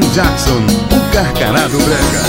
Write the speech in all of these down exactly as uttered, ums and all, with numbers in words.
Jackson, o Carcará do Brega.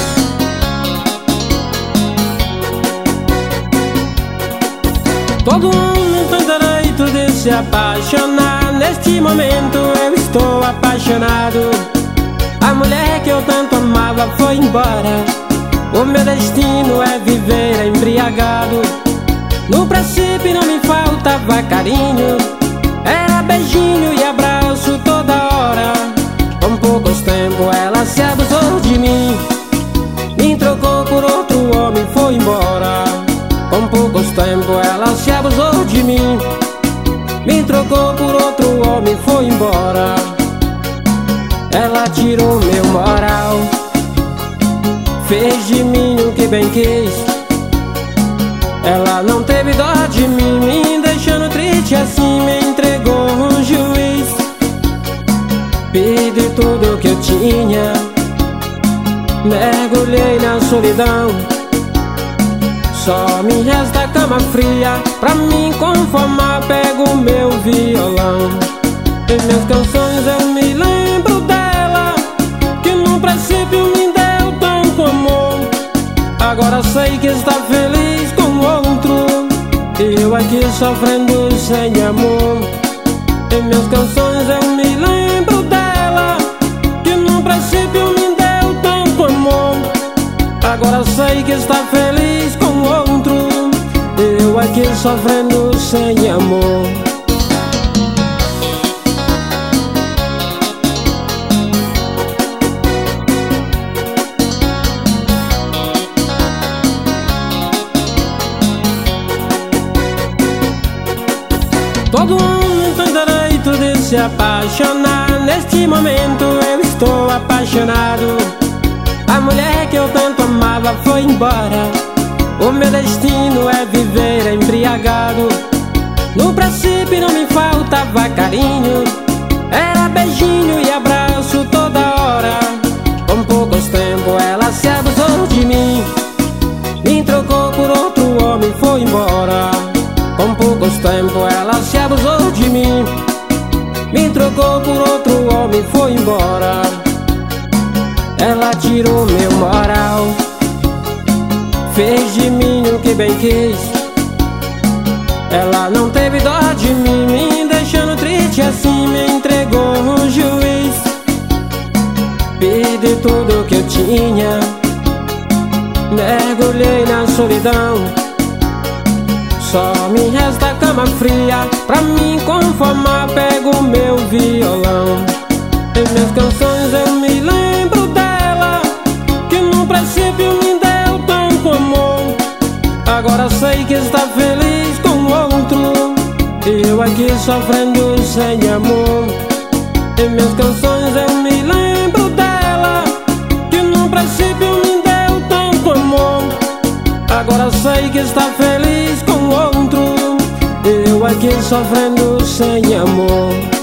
Todo homem tem direito de se apaixonar. Neste momento eu estou apaixonado. A mulher que eu tanto amava foi embora. O meu destino é viver embriagado. No princípio não me faltava carinho, era beijinho e abraço toda hora. Com poucos tempos ela se abusou de mim, me trocou por outro homem, foi embora. Com poucos tempos ela se abusou de mim, me trocou por outro homem, foi embora. Ela tirou meu moral, fez de mim o que bem quis. Ela não teve dó de mim, me deixando triste assim, me entregou um juiz. Perdi tudo que eu tinha, mergulhei na solidão. Só me resta cama fria, pra me conformar pego meu violão. Em minhas canções eu me lembro dela, que no princípio me deu tanto amor. Agora sei que está feliz com outro, e eu aqui sofrendo sem amor. Em minhas canções eu me lembro dela, que no princípio me deu tanto amor. Agora sei que está feliz com outro, e eu aqui sofrendo sem amor. Todo homem tem direito de se apaixonar. Neste momento eu estou apaixonado. A mulher que eu tanto amava foi embora. O meu destino é viver embriagado. No princípio não me faltava carinho, era beijinho e abraço toda hora. Com poucos tempos ela se abusou de mim, me trocou por outro homem, foi embora. Com poucos tempos ela se abusou de mim, me trocou por outro homem, foi embora. Ela tirou meu moral, fez de mim o que bem quis. Ela não teve dó de mim, me deixando triste assim, me entregou um juiz. Perdi tudo que eu tinha, mergulhei na solidão. Só me resta cama fria, pra me conformar pego meu violão. Em minhas canções eu me lembro dela, que no princípio me deu tanto amor. Agora sei que está feliz com outro, e eu aqui sofrendo sem amor. Em minhas canções eu me lembro dela, que no princípio me deu tanto amor. Agora sei que está feliz com outro, eu aqui sofrendo sem amor.